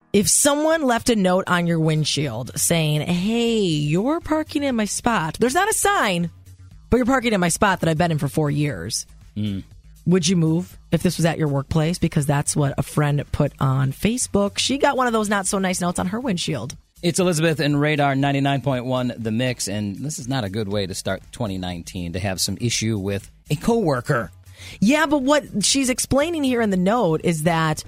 If someone left a note on your windshield saying, hey, you're parking in my spot. There's not a sign, but you're parking in my spot that I've been in for 4 years. Would you move if this was at your workplace? Because that's what a friend put on Facebook. She got one of those not so nice notes on her windshield. It's Elizabeth and Radar 99.1 The Mix, and this is not a good way to start 2019 to have some issue with a coworker. Yeah, but what she's explaining here in the note is that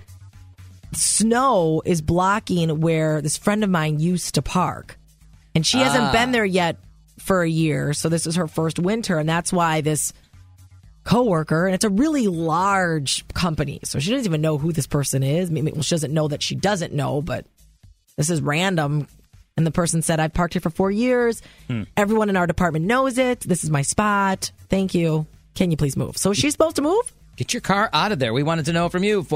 snow is blocking where this friend of mine used to park. And she hasn't been there yet for a year, so this is her first winter, and that's why this coworker, and it's a really large company, so she doesn't even know who this person is. Well, she doesn't know that she doesn't know, but this is random. And the person said, I've parked here for 4 years. Everyone in our department knows it. This is my spot. Thank you. Can you please move? So is she supposed to move? Get your car out of there. We wanted to know from you.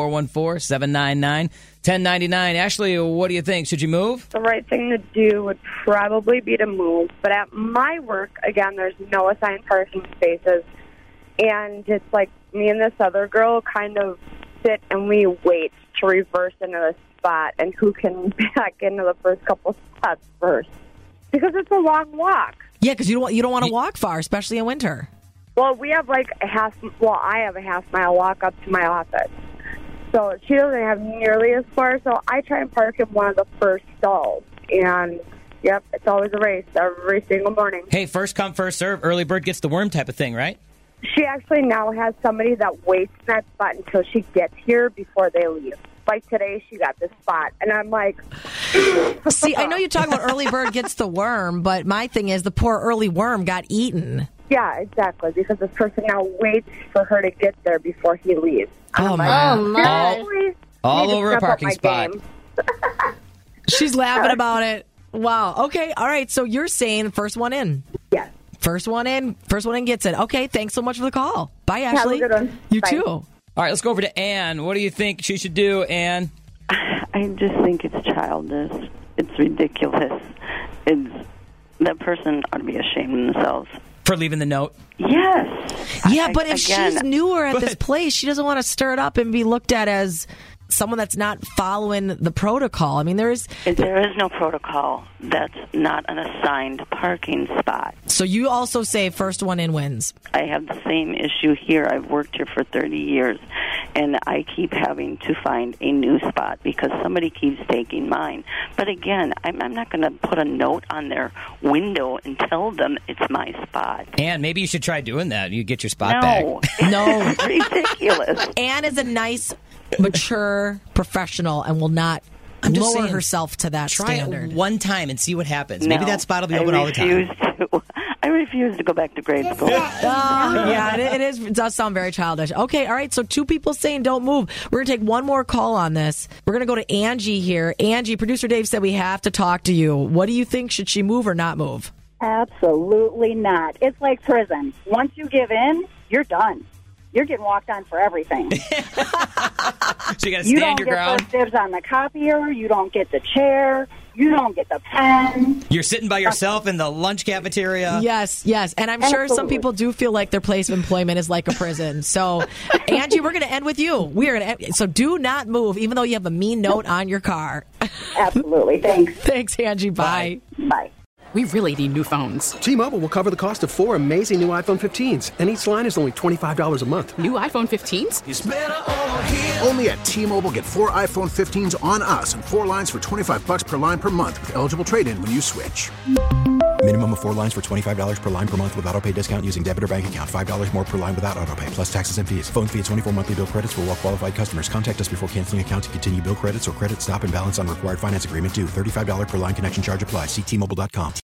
414-799-1099. Ashley, what do you think? Should you move? The right thing to do would probably be to move. But at my work, again, there's no assigned parking spaces. And it's like me and this other girl kind of sit and we wait to reverse into the spot and who can back into the first couple spots first. Because it's a long walk. Yeah, because you don't want to walk far, especially in winter. Well, we have like I have a half-mile walk up to my office. So she doesn't have nearly as far, so I try and park in one of the first stalls. And, yep, it's always a race every single morning. Hey, first come, first serve, early bird gets the worm type of thing, right? She actually now has somebody that waits in that spot until she gets here before they leave. Like today, she got this spot, and I'm like... See, I know you talk about early bird gets the worm, but my thing is the poor early worm got eaten. Yeah, exactly, because this person now waits for her to get there before he leaves. Oh, my. All over a parking spot. She's laughing about it. Wow. Okay, all right, so you're saying first one in. Yes. First one in gets it. Okay, thanks so much for the call. Bye, Ashley. Have a good one. You Bye. too. All right, let's go over to Ann. What do you think she should do, Ann? I just think it's childish. It's ridiculous. That person ought to be ashamed of themselves. For leaving the note? Yes. Yeah, but if she's newer at this place, she doesn't want to stir it up and be looked at as someone that's not following the protocol. I mean, there is no protocol. That's not an assigned parking spot. So you also say first one in wins. I have the same issue here. I've worked here for 30 years, and I keep having to find a new spot because somebody keeps taking mine. But again, I'm not going to put a note on their window and tell them it's my spot. Ann, maybe you should try doing that. You get your spot No. back. No. It's ridiculous. Ann is a nice, mature professional and will not lower herself to that standard. Try it one time and see what happens. Maybe that spot will be open all the time. I refuse to go back to grade school. Yeah, it does sound very childish. Okay, all right, so two people saying don't move. We're going to take one more call on this. We're going to go to Angie here. Angie, producer Dave said we have to talk to you. What do you think? Should she move or not move? Absolutely not. It's like prison. Once you give in, you're done. You're getting walked on for everything. So you got to stand your ground. You don't get first dibs on the copier. You don't get the chair. You don't get the pen. You're sitting by yourself in the lunch cafeteria. Yes. And I'm sure some people do feel like their place of employment is like a prison. So, Angie, we're going to end with you. So do not move, even though you have a mean note on your car. Absolutely. Thanks. Thanks, Angie. Bye. Bye. We really need new phones. T-Mobile will cover the cost of 4 amazing new iPhone 15s, and each line is only $25 a month. New iPhone 15s? It's better over here. Only at T-Mobile, get 4 iPhone 15s on us and 4 lines for $25 per line per month with eligible trade-in when you switch. Minimum of 4 lines for $25 per line per month with autopay discount using debit or bank account. $5 more per line without autopay, plus taxes and fees. Phone fee at 24 monthly bill credits for well-qualified customers. Contact us before canceling account to continue bill credits or credit stop and balance on required finance agreement due. $35 per line connection charge applies. See T-Mobile.com.